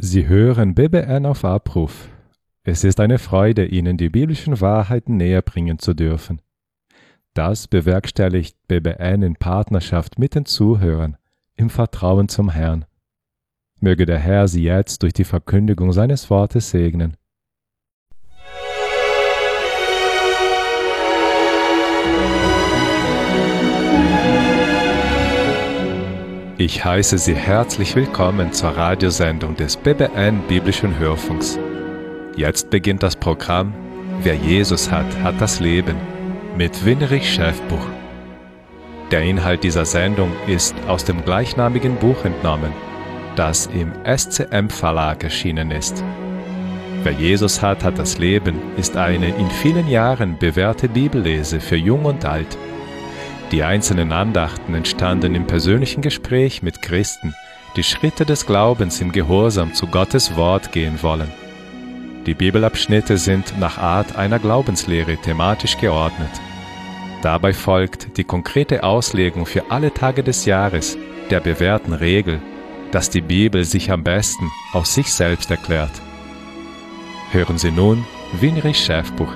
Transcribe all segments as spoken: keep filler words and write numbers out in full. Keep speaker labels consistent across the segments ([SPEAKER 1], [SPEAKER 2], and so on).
[SPEAKER 1] Sie hören B B N auf Abruf. Es ist eine Freude, Ihnen die biblischen Wahrheiten näher bringen zu dürfen. Das bewerkstelligt B B N in Partnerschaft mit den Zuhörern, im Vertrauen zum Herrn. Möge der Herr Sie jetzt durch die Verkündigung seines Wortes segnen. Ich heiße Sie herzlich willkommen zur Radiosendung des B B N Biblischen Hörfunks. Jetzt beginnt das Programm Wer Jesus hat, hat das Leben mit Winnerich Schäfbuch. Der Inhalt dieser Sendung ist aus dem gleichnamigen Buch entnommen, das im S C M Verlag erschienen ist. Wer Jesus hat, hat das Leben ist eine in vielen Jahren bewährte Bibellese für Jung und Alt. Die einzelnen Andachten entstanden im persönlichen Gespräch mit Christen, die Schritte des Glaubens im Gehorsam zu Gottes Wort gehen wollen. Die Bibelabschnitte sind nach Art einer Glaubenslehre thematisch geordnet. Dabei folgt die konkrete Auslegung für alle Tage des Jahres der bewährten Regel, dass die Bibel sich am besten aus sich selbst erklärt. Hören Sie nun Winnerich Schäfbuch.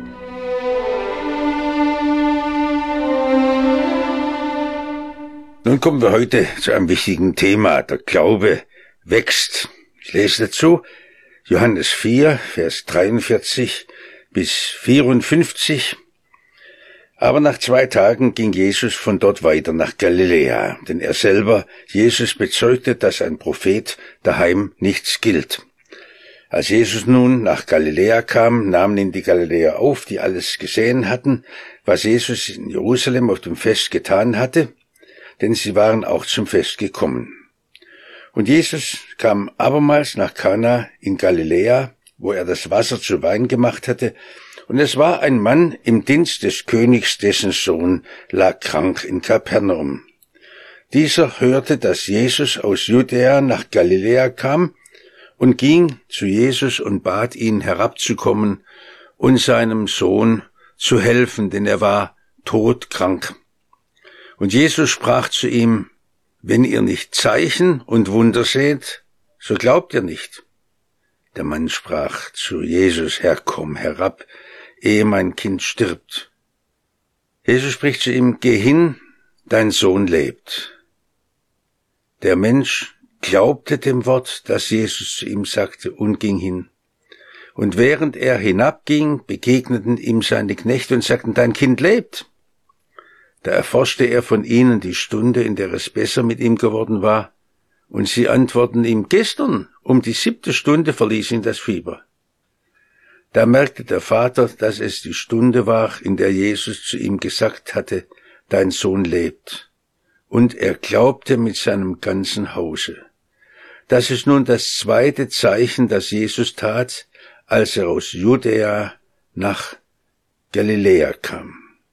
[SPEAKER 2] Nun kommen wir heute zu einem wichtigen Thema. Der Glaube wächst. Ich lese dazu Johannes vier, Vers dreiundvierzig bis vierundfünfzig. Aber nach zwei Tagen ging Jesus von dort weiter nach Galiläa, denn er selber, Jesus, bezeugte, dass ein Prophet daheim nichts gilt. Als Jesus nun nach Galiläa kam, nahmen ihn die Galiläer auf, die alles gesehen hatten, was Jesus in Jerusalem auf dem Fest getan hatte, denn sie waren auch zum Fest gekommen. Und Jesus kam abermals nach Kana in Galiläa, wo er das Wasser zu Wein gemacht hatte, und es war ein Mann im Dienst des Königs, dessen Sohn lag krank in Kapernaum. Dieser hörte, dass Jesus aus Judäa nach Galiläa kam und ging zu Jesus und bat ihn herabzukommen und seinem Sohn zu helfen, denn er war todkrank. Und Jesus sprach zu ihm: Wenn ihr nicht Zeichen und Wunder seht, so glaubt ihr nicht. Der Mann sprach zu Jesus: Herr, komm herab, ehe mein Kind stirbt. Jesus spricht zu ihm: Geh hin, dein Sohn lebt. Der Mensch glaubte dem Wort, das Jesus zu ihm sagte, und ging hin. Und während er hinabging, begegneten ihm seine Knechte und sagten: Dein Kind lebt. Da erforschte er von ihnen die Stunde, in der es besser mit ihm geworden war, und sie antworten ihm: Gestern um die siebte Stunde verließ ihn das Fieber. Da merkte der Vater, dass es die Stunde war, in der Jesus zu ihm gesagt hatte: Dein Sohn lebt. Und er glaubte mit seinem ganzen Hause. Das ist nun das zweite Zeichen, das Jesus tat, als er aus Judäa nach Galiläa kam.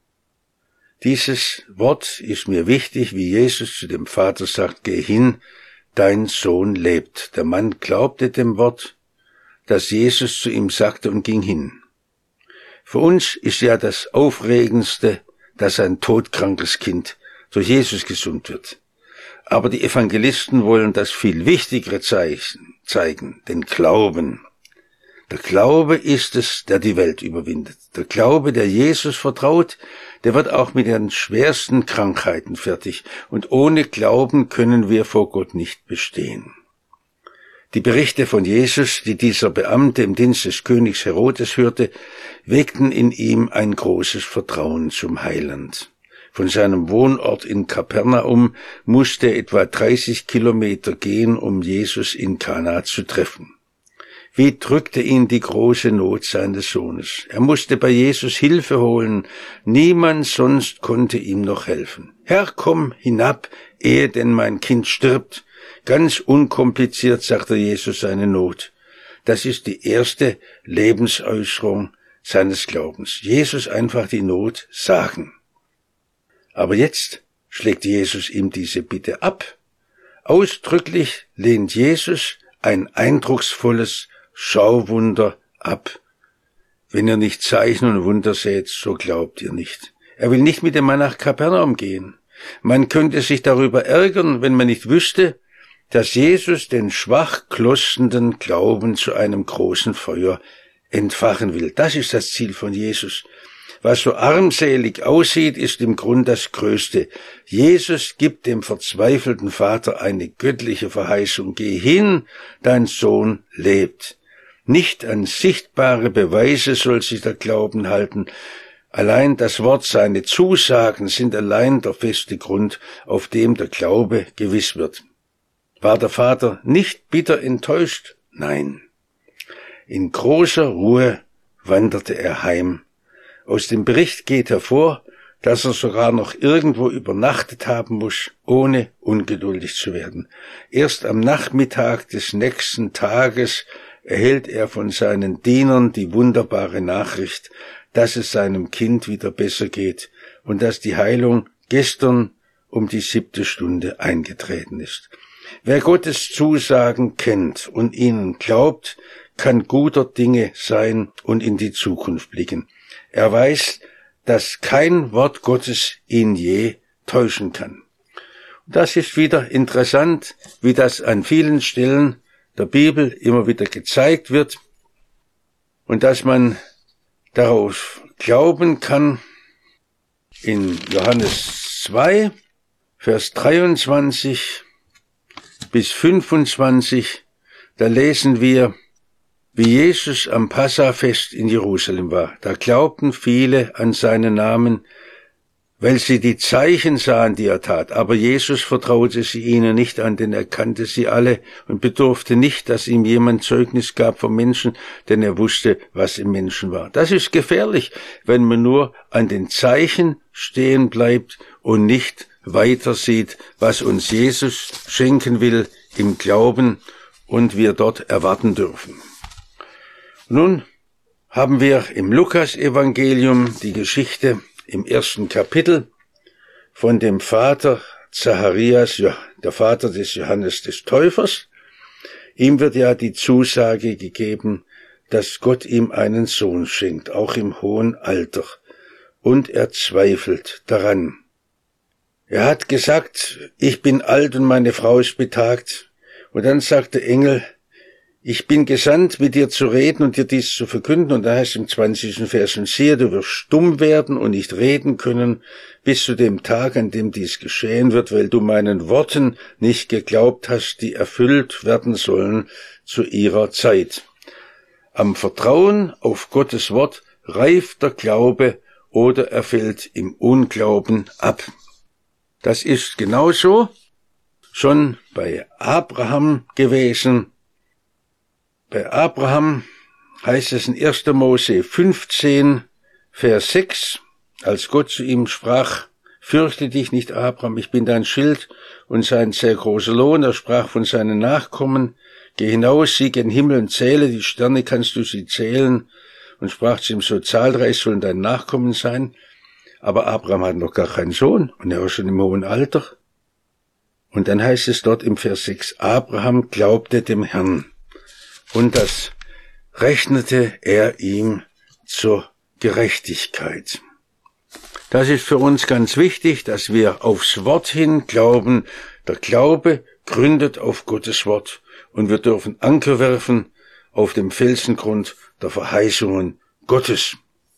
[SPEAKER 2] Dieses Wort ist mir wichtig, wie Jesus zu dem Vater sagt: Geh hin, dein Sohn lebt. Der Mann glaubte dem Wort, das Jesus zu ihm sagte, und ging hin. Für uns ist ja das Aufregendste, dass ein todkrankes Kind durch Jesus gesund wird. Aber die Evangelisten wollen das viel wichtigere Zeichen zeigen, den Glauben. Der Glaube ist es, der die Welt überwindet. Der Glaube, der Jesus vertraut, der wird auch mit den schwersten Krankheiten fertig. Und ohne Glauben können wir vor Gott nicht bestehen. Die Berichte von Jesus, die dieser Beamte im Dienst des Königs Herodes hörte, weckten in ihm ein großes Vertrauen zum Heiland. Von seinem Wohnort in Kapernaum musste er etwa dreißig Kilometer gehen, um Jesus in Kana zu treffen. Wie drückte ihn die große Not seines Sohnes. Er musste bei Jesus Hilfe holen. Niemand sonst konnte ihm noch helfen. Herr, komm hinab, ehe denn mein Kind stirbt. Ganz unkompliziert sagte Jesus seine Not. Das ist die erste Lebensäußerung seines Glaubens. Jesus einfach die Not sagen. Aber jetzt schlägt Jesus ihm diese Bitte ab. Ausdrücklich lehnt Jesus ein eindrucksvolles Schauwunder ab. Wenn ihr nicht Zeichen und Wunder seht, so glaubt ihr nicht. Er will nicht mit dem Mann nach Kapernaum gehen. Man könnte sich darüber ärgern, wenn man nicht wüsste, dass Jesus den schwach klosternden Glauben zu einem großen Feuer entfachen will. Das ist das Ziel von Jesus. Was so armselig aussieht, ist im Grund das Größte. Jesus gibt dem verzweifelten Vater eine göttliche Verheißung. Geh hin, dein Sohn lebt. Nicht an sichtbare Beweise soll sich der Glauben halten. Allein das Wort, seine Zusagen sind allein der feste Grund, auf dem der Glaube gewiss wird. War der Vater nicht bitter enttäuscht? Nein. In großer Ruhe wanderte er heim. Aus dem Bericht geht hervor, dass er sogar noch irgendwo übernachtet haben muss, ohne ungeduldig zu werden. Erst am Nachmittag des nächsten Tages erhält er von seinen Dienern die wunderbare Nachricht, dass es seinem Kind wieder besser geht und dass die Heilung gestern um die siebte Stunde eingetreten ist. Wer Gottes Zusagen kennt und ihnen glaubt, kann guter Dinge sein und in die Zukunft blicken. Er weiß, dass kein Wort Gottes ihn je täuschen kann. Und das ist wieder interessant, wie das an vielen Stellen der Bibel immer wieder gezeigt wird und dass man darauf glauben kann. In Johannes zwei, Vers dreiundzwanzig bis fünfundzwanzig, da lesen wir, wie Jesus am Passafest in Jerusalem war. Da glaubten viele an seinen Namen, weil sie die Zeichen sahen, die er tat. Aber Jesus vertraute sie ihnen nicht an, denn er kannte sie alle und bedurfte nicht, dass ihm jemand Zeugnis gab vom Menschen, denn er wusste, was im Menschen war. Das ist gefährlich, wenn man nur an den Zeichen stehen bleibt und nicht weiter sieht, was uns Jesus schenken will im Glauben und wir dort erwarten dürfen. Nun haben wir im Lukas-Evangelium die Geschichte im ersten Kapitel von dem Vater Zacharias, der Vater des Johannes des Täufers. Ihm wird ja die Zusage gegeben, dass Gott ihm einen Sohn schenkt, auch im hohen Alter. Und er zweifelt daran. Er hat gesagt, ich bin alt und meine Frau ist betagt. Und dann sagt der Engel, ich bin gesandt, mit dir zu reden und dir dies zu verkünden. Und da heißt im zwanzigsten Vers, und siehe, du wirst stumm werden und nicht reden können, bis zu dem Tag, an dem dies geschehen wird, weil du meinen Worten nicht geglaubt hast, die erfüllt werden sollen zu ihrer Zeit. Am Vertrauen auf Gottes Wort reift der Glaube oder er fällt im Unglauben ab. Das ist genauso schon bei Abraham gewesen. Bei Abraham heißt es in erster Mose fünfzehn, Vers sechs, als Gott zu ihm sprach, fürchte dich nicht, Abraham, ich bin dein Schild und sein sehr großer Lohn. Er sprach von seinen Nachkommen, geh hinaus, sieh gen Himmel und zähle die Sterne, kannst du sie zählen? Und sprach zu ihm, so zahlreich sollen dein Nachkommen sein. Aber Abraham hat noch gar keinen Sohn und er war schon im hohen Alter. Und dann heißt es dort im Vers sechs, Abraham glaubte dem Herrn. Und das rechnete er ihm zur Gerechtigkeit. Das ist für uns ganz wichtig, dass wir aufs Wort hin glauben. Der Glaube gründet auf Gottes Wort und wir dürfen Anker werfen auf dem Felsengrund der Verheißungen Gottes.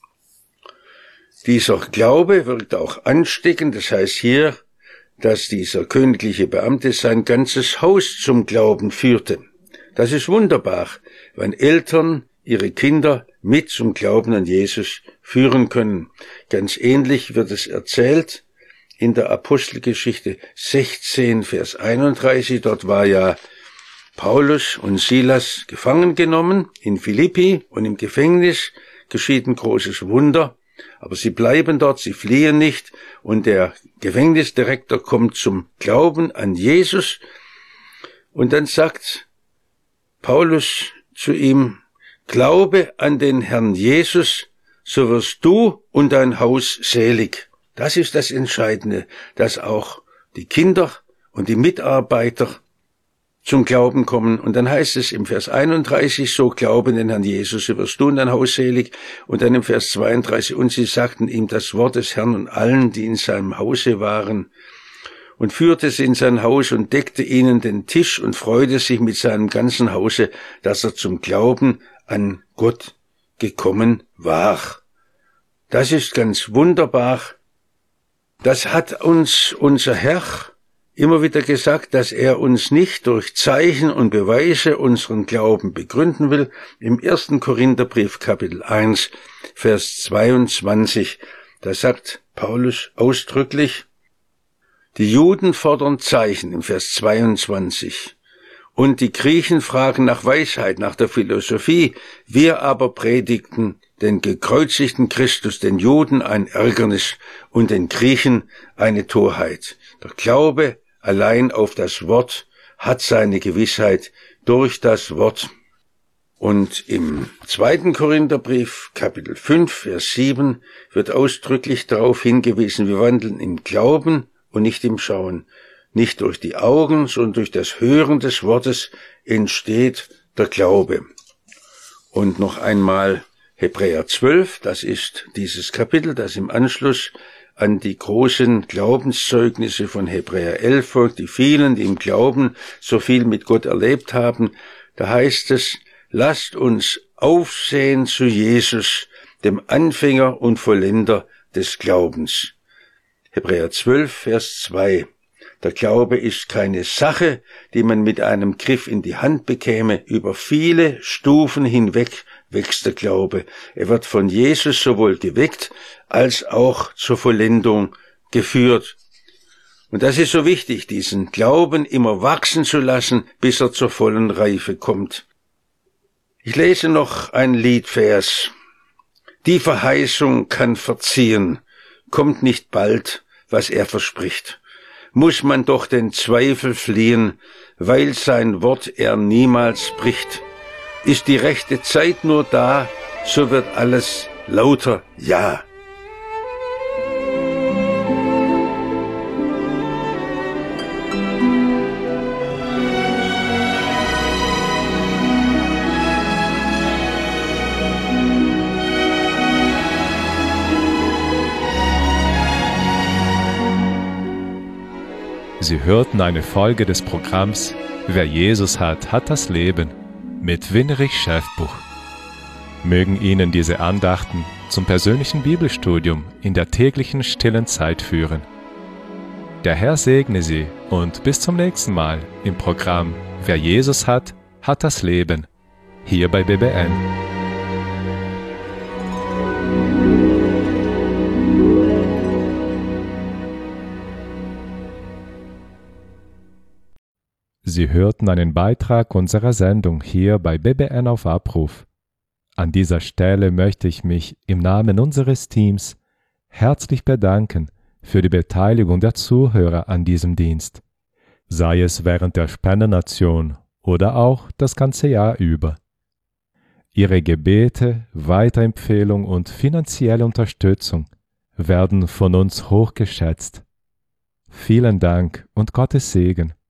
[SPEAKER 2] Dieser Glaube wirkt auch ansteckend. Das heißt hier, dass dieser königliche Beamte sein ganzes Haus zum Glauben führte. Das ist wunderbar, wenn Eltern ihre Kinder mit zum Glauben an Jesus führen können. Ganz ähnlich wird es erzählt in der Apostelgeschichte sechzehn, Vers einunddreißig. Dort war ja Paulus und Silas gefangen genommen in Philippi und im Gefängnis geschieht ein großes Wunder. Aber sie bleiben dort, sie fliehen nicht und der Gefängnisdirektor kommt zum Glauben an Jesus und dann sagt Paulus zu ihm, glaube an den Herrn Jesus, so wirst du und dein Haus selig. Das ist das Entscheidende, dass auch die Kinder und die Mitarbeiter zum Glauben kommen. Und dann heißt es im Vers einunddreißig, so glaube an den Herrn Jesus, so wirst du und dein Haus selig. Und dann im Vers zweiunddreißig, und sie sagten ihm das Wort des Herrn und allen, die in seinem Hause waren. und führte sie in sein Haus und deckte ihnen den Tisch und freute sich mit seinem ganzen Hause, dass er zum Glauben an Gott gekommen war. Das ist ganz wunderbar. Das hat uns unser Herr immer wieder gesagt, dass er uns nicht durch Zeichen und Beweise unseren Glauben begründen will. Im ersten Korintherbrief Kapitel eins, Vers zweiundzwanzig, da sagt Paulus ausdrücklich, die Juden fordern Zeichen im Vers zweiundzwanzig und die Griechen fragen nach Weisheit, nach der Philosophie. Wir aber predigten den gekreuzigten Christus, den Juden ein Ärgernis und den Griechen eine Torheit. Der Glaube allein auf das Wort hat seine Gewissheit durch das Wort. Und im zweiten Korintherbrief, Kapitel fünf, Vers sieben, wird ausdrücklich darauf hingewiesen, wir wandeln im Glauben und nicht im Schauen. Nicht durch die Augen, sondern durch das Hören des Wortes entsteht der Glaube. Und noch einmal Hebräer zwölf, das ist dieses Kapitel, das im Anschluss an die großen Glaubenszeugnisse von Hebräer elf folgt, die vielen, die im Glauben so viel mit Gott erlebt haben. Da heißt es, lasst uns aufsehen zu Jesus, dem Anfänger und Vollender des Glaubens. Hebräer zwölf, Vers zwei. Der Glaube ist keine Sache, die man mit einem Griff in die Hand bekäme. Über viele Stufen hinweg wächst der Glaube. Er wird von Jesus sowohl geweckt als auch zur Vollendung geführt. Und das ist so wichtig, diesen Glauben immer wachsen zu lassen, bis er zur vollen Reife kommt. Ich lese noch ein Liedvers. Die Verheißung kann verziehen, kommt nicht bald, was er verspricht. Muss man doch den Zweifel fliehen, weil sein Wort er niemals bricht. Ist die rechte Zeit nur da, so wird alles lauter Ja.
[SPEAKER 1] Sie hörten eine Folge des Programms Wer Jesus hat, hat das Leben mit Winnerich Schäfbuch. Mögen Ihnen diese Andachten zum persönlichen Bibelstudium in der täglichen stillen Zeit führen. Der Herr segne Sie und bis zum nächsten Mal im Programm Wer Jesus hat, hat das Leben, hier bei B B N. Sie hörten einen Beitrag unserer Sendung hier bei B B N auf Abruf. An dieser Stelle möchte ich mich im Namen unseres Teams herzlich bedanken für die Beteiligung der Zuhörer an diesem Dienst, sei es während der Spendenaktion oder auch das ganze Jahr über. Ihre Gebete, Weiterempfehlung und finanzielle Unterstützung werden von uns hochgeschätzt. Vielen Dank und Gottes Segen.